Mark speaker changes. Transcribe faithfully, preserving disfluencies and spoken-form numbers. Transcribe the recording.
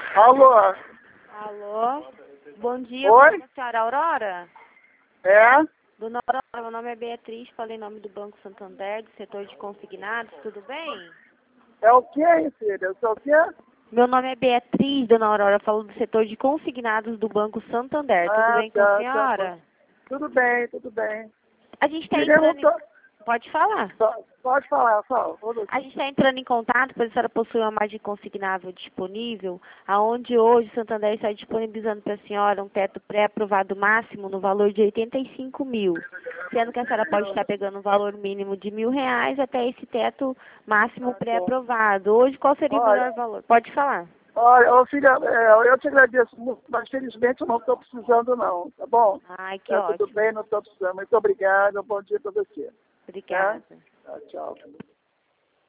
Speaker 1: Alô?
Speaker 2: Alô? Bom dia,
Speaker 1: Oi?
Speaker 2: com a senhora Aurora?
Speaker 1: É?
Speaker 2: Dona Aurora, meu nome é Beatriz, falei em nome do Banco Santander, do setor de consignados, tudo bem?
Speaker 1: É o quê, hein, filha? Eu sou o quê?
Speaker 2: Meu nome é Beatriz, Dona Aurora, falo do setor de consignados do Banco Santander, tudo
Speaker 1: Ah,
Speaker 2: bem com a
Speaker 1: tá, tá.
Speaker 2: senhora?
Speaker 1: Tudo bem, tudo bem.
Speaker 2: A gente está
Speaker 1: Queremos...
Speaker 2: entrando em... Pode falar.
Speaker 1: Pode falar, fala. Tudo.
Speaker 2: A gente está entrando em contato, pois a senhora possui uma margem consignável disponível, aonde hoje o Santander está disponibilizando para a senhora um teto pré-aprovado máximo no valor de oitenta e cinco mil, sendo que a senhora pode estar pegando um valor mínimo de mil reais até esse teto máximo pré-aprovado. Hoje, qual seria o
Speaker 1: Olha,
Speaker 2: melhor valor? Pode falar.
Speaker 1: olha, ô, filha, é, eu te agradeço muito, mas felizmente eu não estou precisando não, tá bom?
Speaker 2: Ai, que
Speaker 1: Tá tudo
Speaker 2: ótimo.
Speaker 1: bem, não estou precisando. Muito obrigado, um bom dia para você.
Speaker 2: Obrigada.
Speaker 1: Tá? Tá, tchau.